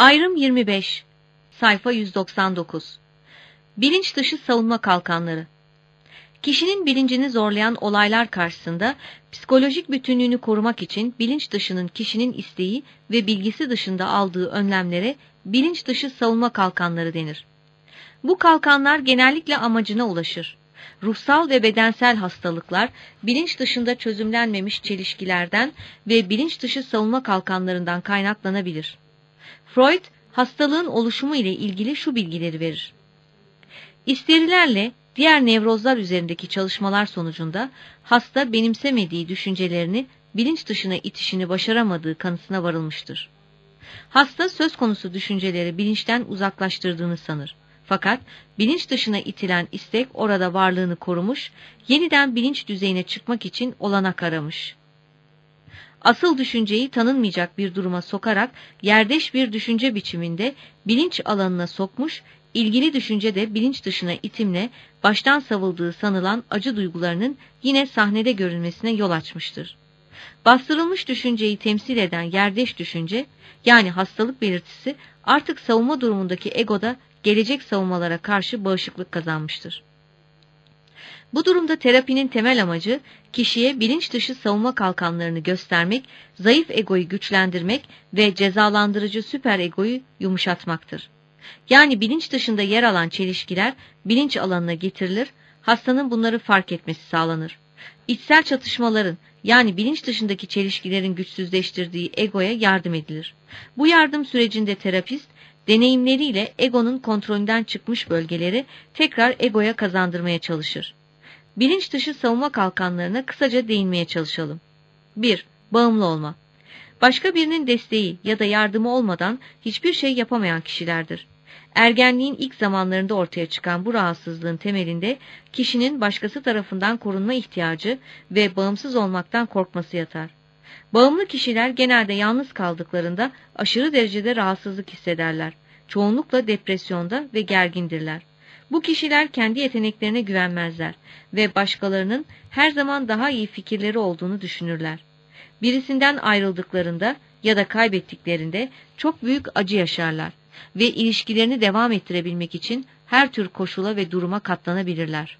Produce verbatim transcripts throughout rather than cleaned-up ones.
Ayrım yirmi beş, sayfa yüz doksan dokuz. Bilinç dışı savunma kalkanları. Kişinin bilincini zorlayan olaylar karşısında psikolojik bütünlüğünü korumak için bilinç dışının kişinin isteği ve bilgisi dışında aldığı önlemlere bilinç dışı savunma kalkanları denir. Bu kalkanlar genellikle amacına ulaşır. Ruhsal ve bedensel hastalıklar, bilinç dışında çözümlenmemiş çelişkilerden ve bilinç dışı savunma kalkanlarından kaynaklanabilir. Freud, hastalığın oluşumu ile ilgili şu bilgileri verir. İsterilerle diğer nevrozlar üzerindeki çalışmalar sonucunda hasta benimsemediği düşüncelerini bilinç dışına itişini başaramadığı kanısına varılmıştır. Hasta söz konusu düşünceleri bilinçten uzaklaştırdığını sanır. Fakat bilinç dışına itilen istek orada varlığını korumuş, yeniden bilinç düzeyine çıkmak için olanak aramış. Asıl düşünceyi tanınmayacak bir duruma sokarak yerdeş bir düşünce biçiminde bilinç alanına sokmuş, ilgili düşünce de bilinç dışına itimle baştan savıldığı sanılan acı duygularının yine sahnede görülmesine yol açmıştır. Bastırılmış düşünceyi temsil eden yerdeş düşünce, yani hastalık belirtisi artık savunma durumundaki egoda gelecek savunmalara karşı bağışıklık kazanmıştır. Bu durumda terapinin temel amacı, kişiye bilinç dışı savunma kalkanlarını göstermek, zayıf egoyu güçlendirmek ve cezalandırıcı süper egoyu yumuşatmaktır. Yani bilinç dışında yer alan çelişkiler bilinç alanına getirilir, hastanın bunları fark etmesi sağlanır. İçsel çatışmaların, yani bilinç dışındaki çelişkilerin güçsüzleştirdiği egoya yardım edilir. Bu yardım sürecinde terapist, deneyimleriyle egonun kontrolünden çıkmış bölgeleri tekrar egoya kazandırmaya çalışır. Bilinç dışı savunma kalkanlarına kısaca değinmeye çalışalım. bir. Bağımlı olma. Başka birinin desteği ya da yardımı olmadan hiçbir şey yapamayan kişilerdir. Ergenliğin ilk zamanlarında ortaya çıkan bu rahatsızlığın temelinde kişinin başkası tarafından korunma ihtiyacı ve bağımsız olmaktan korkması yatar. Bağımlı kişiler genelde yalnız kaldıklarında aşırı derecede rahatsızlık hissederler. Çoğunlukla depresyonda ve gergindirler. Bu kişiler kendi yeteneklerine güvenmezler ve başkalarının her zaman daha iyi fikirleri olduğunu düşünürler. Birisinden ayrıldıklarında ya da kaybettiklerinde çok büyük acı yaşarlar ve ilişkilerini devam ettirebilmek için her tür koşula ve duruma katlanabilirler.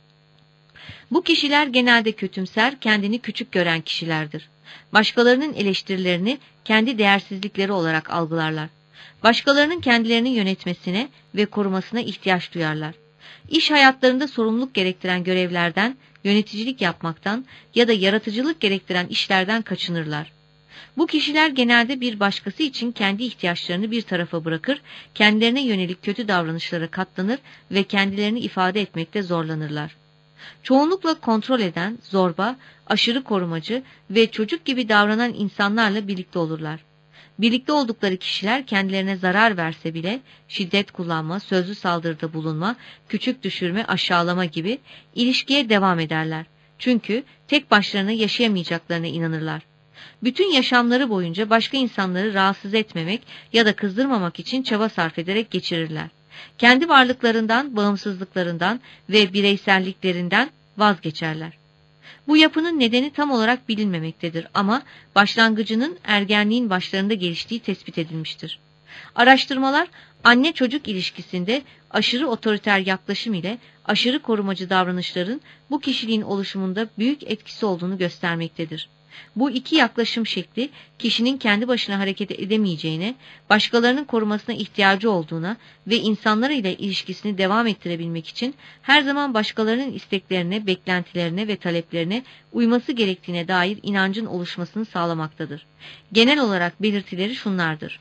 Bu kişiler genelde kötümser, kendini küçük gören kişilerdir. Başkalarının eleştirilerini kendi değersizlikleri olarak algılarlar. Başkalarının kendilerini yönetmesine ve korumasına ihtiyaç duyarlar. İş hayatlarında sorumluluk gerektiren görevlerden, yöneticilik yapmaktan ya da yaratıcılık gerektiren işlerden kaçınırlar. Bu kişiler genelde bir başkası için kendi ihtiyaçlarını bir tarafa bırakır, kendilerine yönelik kötü davranışlara katlanır ve kendilerini ifade etmekte zorlanırlar. Çoğunlukla kontrol eden, zorba, aşırı korumacı ve çocuk gibi davranan insanlarla birlikte olurlar. Birlikte oldukları kişiler kendilerine zarar verse bile şiddet kullanma, sözlü saldırıda bulunma, küçük düşürme, aşağılama gibi ilişkiye devam ederler. Çünkü tek başlarına yaşayamayacaklarına inanırlar. Bütün yaşamları boyunca başka insanları rahatsız etmemek ya da kızdırmamak için çaba sarf ederek geçirirler. Kendi varlıklarından, bağımsızlıklarından ve bireyselliklerinden vazgeçerler. Bu yapının nedeni tam olarak bilinmemektedir ama başlangıcının ergenliğin başlarında geliştiği tespit edilmiştir. Araştırmalar, anne-çocuk ilişkisinde aşırı otoriter yaklaşım ile aşırı korumacı davranışların bu kişiliğin oluşumunda büyük etkisi olduğunu göstermektedir. Bu iki yaklaşım şekli, kişinin kendi başına hareket edemeyeceğine, başkalarının korumasına ihtiyacı olduğuna ve insanlar ile ilişkisini devam ettirebilmek için her zaman başkalarının isteklerine, beklentilerine ve taleplerine uyması gerektiğine dair inancın oluşmasını sağlamaktadır. Genel olarak belirtileri şunlardır.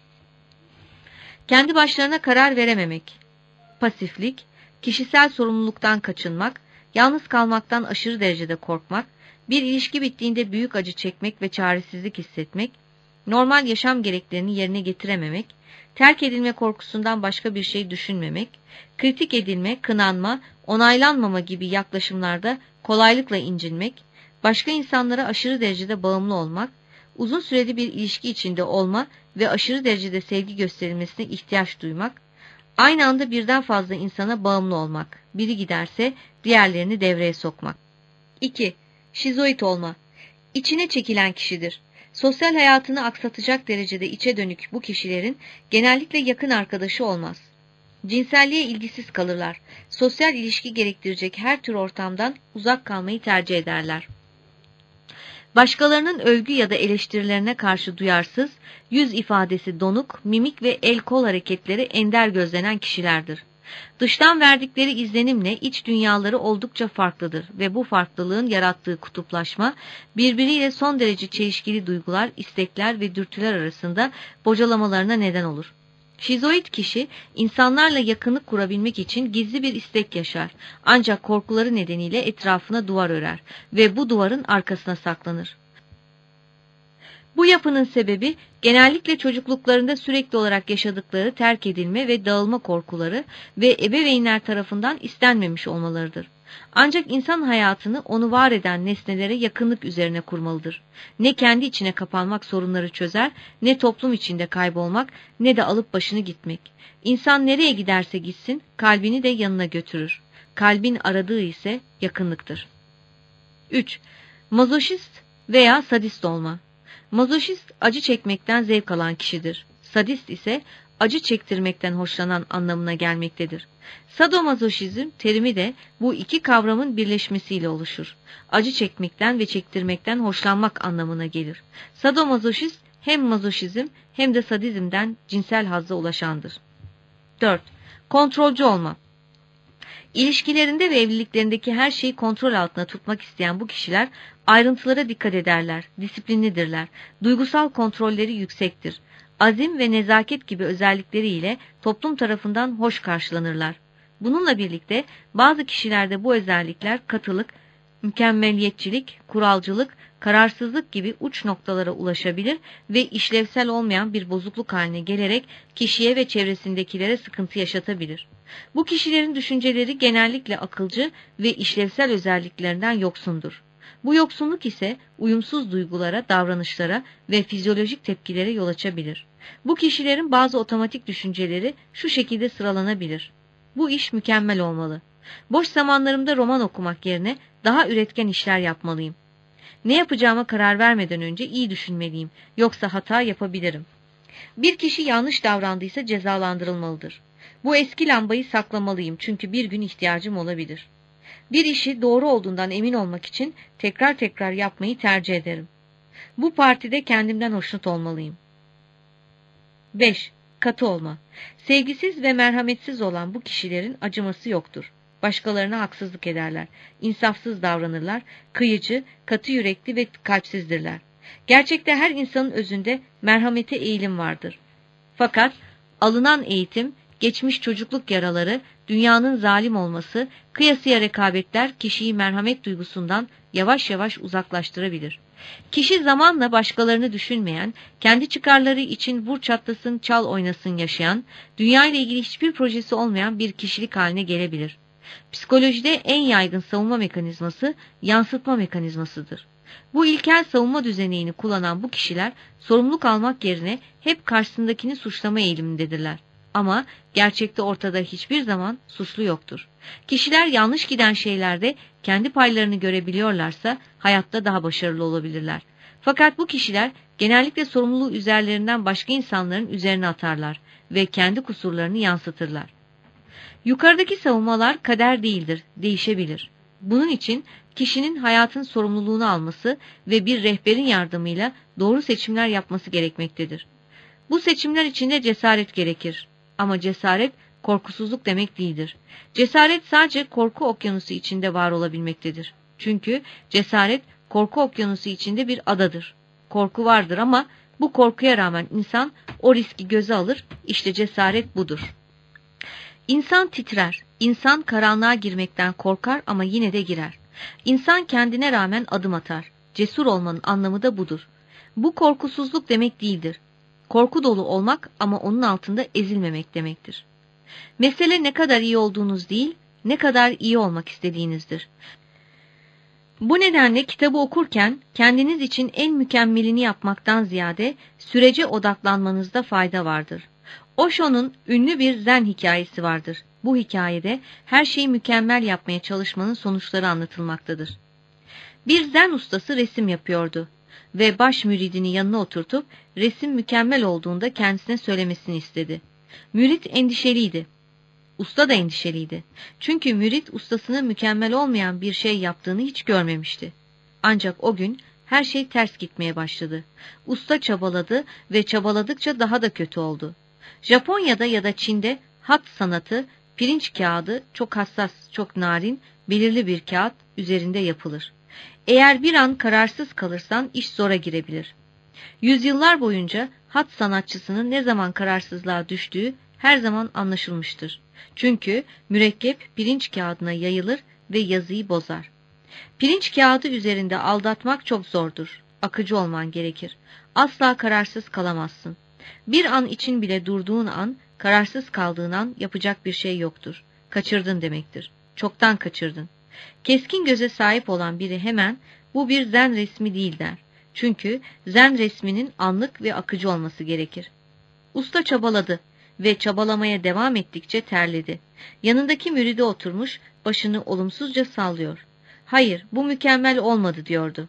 Kendi başlarına karar verememek, pasiflik, kişisel sorumluluktan kaçınmak, yalnız kalmaktan aşırı derecede korkmak, bir ilişki bittiğinde büyük acı çekmek ve çaresizlik hissetmek, normal yaşam gereklerini yerine getirememek, terk edilme korkusundan başka bir şey düşünmemek, kritik edilme, kınanma, onaylanmama gibi yaklaşımlarda kolaylıkla incinmek, başka insanlara aşırı derecede bağımlı olmak, uzun süreli bir ilişki içinde olma ve aşırı derecede sevgi gösterilmesine ihtiyaç duymak, aynı anda birden fazla insana bağımlı olmak, biri giderse diğerlerini devreye sokmak. iki. Şizoid olma. İçine çekilen kişidir. Sosyal hayatını aksatacak derecede içe dönük bu kişilerin genellikle yakın arkadaşı olmaz. Cinselliğe ilgisiz kalırlar. Sosyal ilişki gerektirecek her tür ortamdan uzak kalmayı tercih ederler. Başkalarının övgü ya da eleştirilerine karşı duyarsız, yüz ifadesi donuk, mimik ve el kol hareketleri ender gözlenen kişilerdir. Dıştan verdikleri izlenimle iç dünyaları oldukça farklıdır ve bu farklılığın yarattığı kutuplaşma, birbiriyle son derece çelişkili duygular, istekler ve dürtüler arasında bocalamalarına neden olur. Şizoid kişi, insanlarla yakınlık kurabilmek için gizli bir istek yaşar, ancak korkuları nedeniyle etrafına duvar örer ve bu duvarın arkasına saklanır. Bu yapının sebebi, genellikle çocukluklarında sürekli olarak yaşadıkları terk edilme ve dağılma korkuları ve ebeveynler tarafından istenmemiş olmalarıdır. Ancak insan hayatını onu var eden nesnelere yakınlık üzerine kurmalıdır. Ne kendi içine kapanmak sorunları çözer, ne toplum içinde kaybolmak, ne de alıp başını gitmek. İnsan nereye giderse gitsin, kalbini de yanına götürür. Kalbin aradığı ise yakınlıktır. üç. Mazoşist veya sadist olma. Mazoşist, acı çekmekten zevk alan kişidir. Sadist ise acı çektirmekten hoşlanan anlamına gelmektedir. Sadomazoşizm terimi de bu iki kavramın birleşmesiyle oluşur. Acı çekmekten ve çektirmekten hoşlanmak anlamına gelir. Sadomazoşist hem mazoşizm hem de sadizmden cinsel hazza ulaşandır. dört. Kontrolcü olma. İlişkilerinde ve evliliklerindeki her şeyi kontrol altına tutmak isteyen bu kişiler ayrıntılara dikkat ederler, disiplinlidirler, duygusal kontrolleri yüksektir. Azim ve nezaket gibi özellikleriyle toplum tarafından hoş karşılanırlar. Bununla birlikte bazı kişilerde bu özellikler katılık, mükemmeliyetçilik, kuralcılık, kararsızlık gibi uç noktalara ulaşabilir ve işlevsel olmayan bir bozukluk haline gelerek kişiye ve çevresindekilere sıkıntı yaşatabilir. Bu kişilerin düşünceleri genellikle akılcı ve işlevsel özelliklerinden yoksundur. Bu yoksunluk ise uyumsuz duygulara, davranışlara ve fizyolojik tepkilere yol açabilir. Bu kişilerin bazı otomatik düşünceleri şu şekilde sıralanabilir. Bu iş mükemmel olmalı. Boş zamanlarımda roman okumak yerine daha üretken işler yapmalıyım. Ne yapacağıma karar vermeden önce iyi düşünmeliyim, yoksa hata yapabilirim. Bir kişi yanlış davrandıysa cezalandırılmalıdır. Bu eski lambayı saklamalıyım çünkü bir gün ihtiyacım olabilir. Bir işi doğru olduğundan emin olmak için tekrar tekrar yapmayı tercih ederim. Bu partide kendimden hoşnut olmalıyım. beş. Katı olma. Sevgisiz ve merhametsiz olan bu kişilerin acıması yoktur. Başkalarına haksızlık ederler, insafsız davranırlar, kıyıcı, katı yürekli ve kalpsizdirler. Gerçekte her insanın özünde merhamete eğilim vardır. Fakat alınan eğitim, geçmiş çocukluk yaraları, dünyanın zalim olması, kıyasıya rekabetler kişiyi merhamet duygusundan yavaş yavaş uzaklaştırabilir. Kişi zamanla başkalarını düşünmeyen, kendi çıkarları için vur çatlasın çal oynasın yaşayan, dünyayla ilgili hiçbir projesi olmayan bir kişilik haline gelebilir. Psikolojide en yaygın savunma mekanizması yansıtma mekanizmasıdır. Bu ilkel savunma düzenini kullanan bu kişiler sorumluluk almak yerine hep karşısındakini suçlama eğilimindedirler. Ama gerçekte ortada hiçbir zaman suçlu yoktur. Kişiler yanlış giden şeylerde kendi paylarını görebiliyorlarsa hayatta daha başarılı olabilirler. Fakat bu kişiler genellikle sorumluluğu üzerlerinden başka insanların üzerine atarlar ve kendi kusurlarını yansıtırlar. Yukarıdaki savunmalar kader değildir, değişebilir. Bunun için kişinin hayatın sorumluluğunu alması ve bir rehberin yardımıyla doğru seçimler yapması gerekmektedir. Bu seçimler içinde cesaret gerekir. Ama cesaret korkusuzluk demek değildir. Cesaret sadece korku okyanusu içinde var olabilmektedir. Çünkü cesaret korku okyanusu içinde bir adadır. Korku vardır ama bu korkuya rağmen insan o riski göze alır. İşte cesaret budur. İnsan titrer. İnsan karanlığa girmekten korkar ama yine de girer. İnsan kendine rağmen adım atar. Cesur olmanın anlamı da budur. Bu korkusuzluk demek değildir. Korku dolu olmak ama onun altında ezilmemek demektir. Mesele ne kadar iyi olduğunuz değil, ne kadar iyi olmak istediğinizdir. Bu nedenle kitabı okurken kendiniz için en mükemmelini yapmaktan ziyade sürece odaklanmanızda fayda vardır. Osho'nun ünlü bir zen hikayesi vardır. Bu hikayede her şeyi mükemmel yapmaya çalışmanın sonuçları anlatılmaktadır. Bir zen ustası resim yapıyordu. ve baş müridini yanına oturtup resim mükemmel olduğunda kendisine söylemesini istedi. Mürit endişeliydi. Usta da endişeliydi. Çünkü mürit ustasının mükemmel olmayan bir şey yaptığını hiç görmemişti. Ancak o gün her şey ters gitmeye başladı. Usta çabaladı ve çabaladıkça daha da kötü oldu. Japonya'da ya da Çin'de hat sanatı, pirinç kağıdı çok hassas, çok narin, belirli bir kağıt üzerinde yapılır. Eğer bir an kararsız kalırsan iş zora girebilir. Yüzyıllar boyunca hat sanatçısının ne zaman kararsızlığa düştüğü her zaman anlaşılmıştır. Çünkü mürekkep pirinç kağıdına yayılır ve yazıyı bozar. Pirinç kağıdı üzerinde aldatmak çok zordur. Akıcı olman gerekir. Asla kararsız kalamazsın. Bir an için bile durduğun an, kararsız kaldığın an yapacak bir şey yoktur. Kaçırdın demektir. Çoktan kaçırdın. Keskin göze sahip olan biri hemen bu bir zen resmi değil der. Çünkü zen resminin anlık ve akıcı olması gerekir. Usta çabaladı ve çabalamaya devam ettikçe terledi. Yanındaki müride oturmuş, başını olumsuzca sallıyor. Hayır, bu mükemmel olmadı diyordu.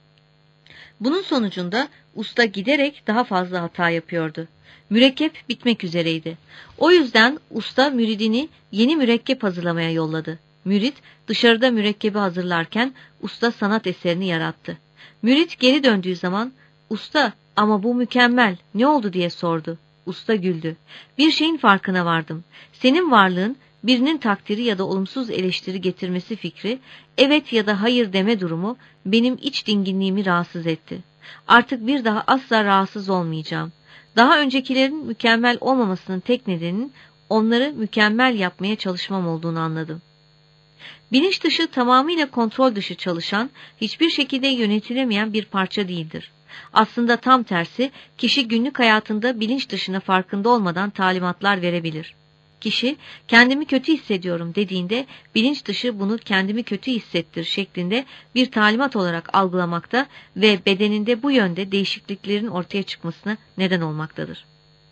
Bunun sonucunda usta giderek daha fazla hata yapıyordu. Mürekkep bitmek üzereydi. O yüzden usta müridini yeni mürekkep hazırlamaya yolladı. Mürit dışarıda mürekkebi hazırlarken usta sanat eserini yarattı. Mürit geri döndüğü zaman, "Usta, ama bu mükemmel, ne oldu?" diye sordu. Usta güldü. "Bir şeyin farkına vardım. Senin varlığın, birinin takdiri ya da olumsuz eleştiri getirmesi fikri, evet ya da hayır deme durumu benim iç dinginliğimi rahatsız etti. Artık bir daha asla rahatsız olmayacağım. Daha öncekilerin mükemmel olmamasının tek nedeninin onları mükemmel yapmaya çalışmam olduğunu anladım." Bilinç dışı tamamıyla kontrol dışı çalışan, hiçbir şekilde yönetilemeyen bir parça değildir. Aslında tam tersi, kişi günlük hayatında bilinç dışına farkında olmadan talimatlar verebilir. Kişi, "Kendimi kötü hissediyorum" dediğinde, bilinç dışı bunu "kendimi kötü hissettir" şeklinde bir talimat olarak algılamakta ve bedeninde bu yönde değişikliklerin ortaya çıkmasına neden olmaktadır.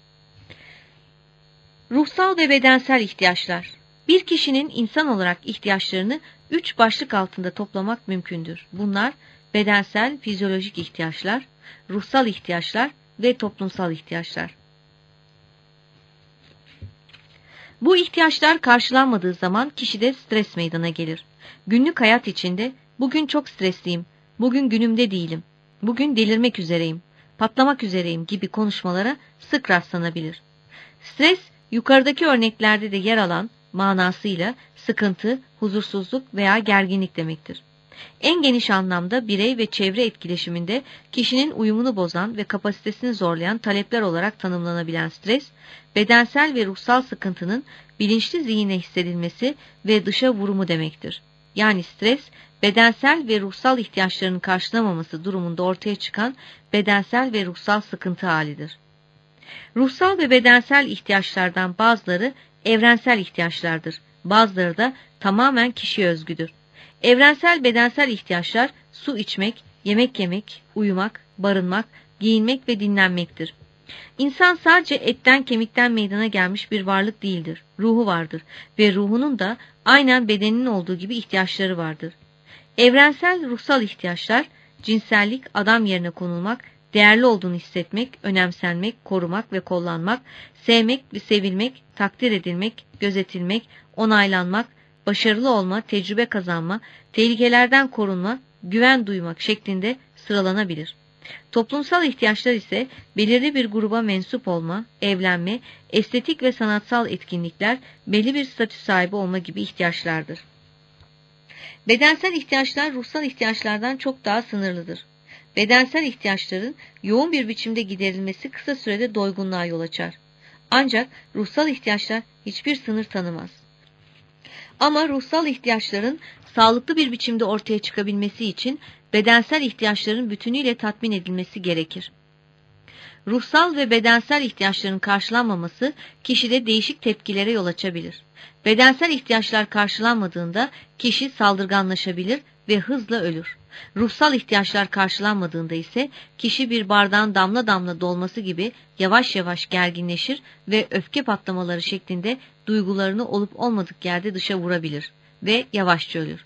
Ruhsal ve bedensel ihtiyaçlar. Bir kişinin insan olarak ihtiyaçlarını üç başlık altında toplamak mümkündür. Bunlar bedensel, fizyolojik ihtiyaçlar, ruhsal ihtiyaçlar ve toplumsal ihtiyaçlar. Bu ihtiyaçlar karşılanmadığı zaman kişide stres meydana gelir. Günlük hayat içinde "Bugün çok stresliyim, bugün günümde değilim, bugün delirmek üzereyim, patlamak üzereyim" gibi konuşmalara sık rastlanabilir. Stres, yukarıdaki örneklerde de yer alan manasıyla sıkıntı, huzursuzluk veya gerginlik demektir. En geniş anlamda birey ve çevre etkileşiminde kişinin uyumunu bozan ve kapasitesini zorlayan talepler olarak tanımlanabilen stres, bedensel ve ruhsal sıkıntının bilinçli zihine hissedilmesi ve dışa vurumu demektir. Yani stres, bedensel ve ruhsal ihtiyaçlarının karşılamaması durumunda ortaya çıkan bedensel ve ruhsal sıkıntı halidir. Ruhsal ve bedensel ihtiyaçlardan bazıları evrensel ihtiyaçlardır, bazıları da tamamen kişiye özgüdür. Evrensel bedensel ihtiyaçlar su içmek, yemek yemek, uyumak, barınmak, giyinmek ve dinlenmektir. İnsan sadece etten kemikten meydana gelmiş bir varlık değildir. Ruhu vardır ve ruhunun da aynen bedeninin olduğu gibi ihtiyaçları vardır. Evrensel ruhsal ihtiyaçlar, cinsellik, adam yerine konulmak, değerli olduğunu hissetmek, önemsenmek, korumak ve kollanmak, sevmek ve sevilmek, takdir edilmek, gözetilmek, onaylanmak, başarılı olma, tecrübe kazanma, tehlikelerden korunma, güven duymak şeklinde sıralanabilir. Toplumsal ihtiyaçlar ise belirli bir gruba mensup olma, evlenme, estetik ve sanatsal etkinlikler, belli bir statü sahibi olma gibi ihtiyaçlardır. Bedensel ihtiyaçlar ruhsal ihtiyaçlardan çok daha sınırlıdır. Bedensel ihtiyaçların yoğun bir biçimde giderilmesi kısa sürede doygunluğa yol açar. Ancak ruhsal ihtiyaçlar hiçbir sınır tanımaz. Ama ruhsal ihtiyaçların sağlıklı bir biçimde ortaya çıkabilmesi için bedensel ihtiyaçların bütünüyle tatmin edilmesi gerekir. Ruhsal ve bedensel ihtiyaçların karşılanmaması kişide değişik tepkilere yol açabilir. Bedensel ihtiyaçlar karşılanmadığında kişi saldırganlaşabilir ve hızla ölür. Ruhsal ihtiyaçlar karşılanmadığında ise kişi bir bardağın damla damla dolması gibi yavaş yavaş gerginleşir ve öfke patlamaları şeklinde duygularını olup olmadık yerde dışa vurabilir ve yavaşça ölür.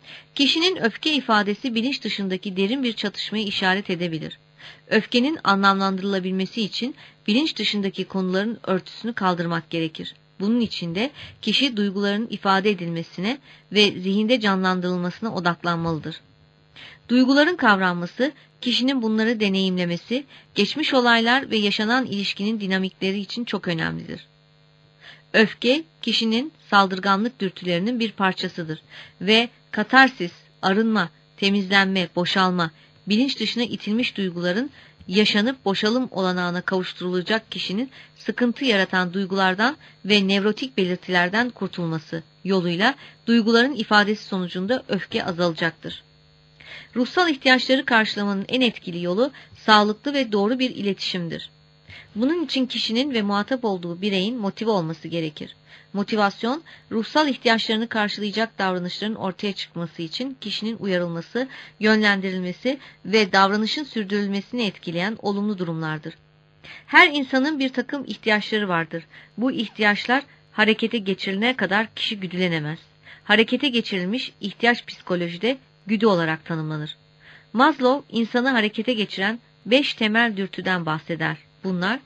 Kişinin öfke ifadesi bilinç dışındaki derin bir çatışmayı işaret edebilir. Öfkenin anlamlandırılabilmesi için bilinç dışındaki konuların örtüsünü kaldırmak gerekir. Bunun için de kişi duyguların ifade edilmesine ve zihinde canlandırılmasına odaklanmalıdır. Duyguların kavranması, kişinin bunları deneyimlemesi, geçmiş olaylar ve yaşanan ilişkinin dinamikleri için çok önemlidir. Öfke, kişinin saldırganlık dürtülerinin bir parçasıdır ve katarsis, arınma, temizlenme, boşalma, bilinç dışına itilmiş duyguların yaşanıp boşalım olanağına kavuşturulacak kişinin sıkıntı yaratan duygulardan ve nevrotik belirtilerden kurtulması yoluyla duyguların ifadesi sonucunda öfke azalacaktır. Ruhsal ihtiyaçları karşılamanın en etkili yolu sağlıklı ve doğru bir iletişimdir. Bunun için kişinin ve muhatap olduğu bireyin motive olması gerekir. Motivasyon, ruhsal ihtiyaçlarını karşılayacak davranışların ortaya çıkması için kişinin uyarılması, yönlendirilmesi ve davranışın sürdürülmesini etkileyen olumlu durumlardır. Her insanın bir takım ihtiyaçları vardır. Bu ihtiyaçlar harekete geçirilene kadar kişi güdülenemez. Harekete geçirilmiş ihtiyaç psikolojide güdü olarak tanımlanır. Maslow, insanı harekete geçiren beş temel dürtüden bahseder. Bunlar,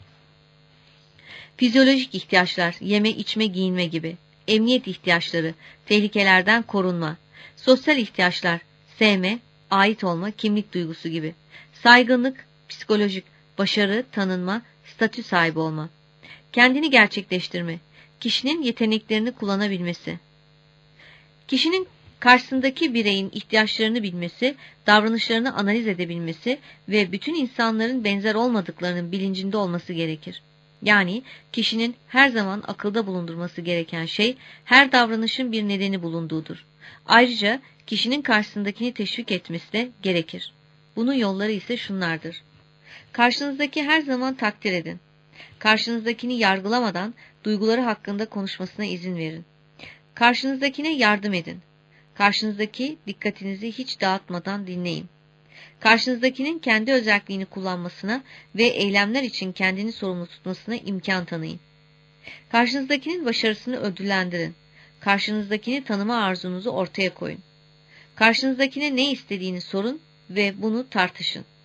fizyolojik ihtiyaçlar, yeme, içme, giyinme gibi. Emniyet ihtiyaçları, tehlikelerden korunma. Sosyal ihtiyaçlar, sevme, ait olma, kimlik duygusu gibi. Saygınlık, psikolojik, başarı, tanınma, statü sahibi olma. Kendini gerçekleştirme, kişinin yeteneklerini kullanabilmesi. Kişinin karşısındaki bireyin ihtiyaçlarını bilmesi, davranışlarını analiz edebilmesi ve bütün insanların benzer olmadıklarının bilincinde olması gerekir. Yani kişinin her zaman akılda bulundurması gereken şey, her davranışın bir nedeni bulunduğudur. Ayrıca kişinin karşısındakini teşvik etmesi de gerekir. Bunun yolları ise şunlardır. Karşınızdaki her zaman takdir edin. Karşınızdakini yargılamadan duyguları hakkında konuşmasına izin verin. Karşınızdakine yardım edin. Karşınızdaki dikkatinizi hiç dağıtmadan dinleyin. Karşınızdakinin kendi özelliğini kullanmasına ve eylemler için kendini sorumlu tutmasına imkan tanıyın. Karşınızdakinin başarısını ödüllendirin. Karşınızdakini tanıma arzunuzu ortaya koyun. Karşınızdakine ne istediğini sorun ve bunu tartışın.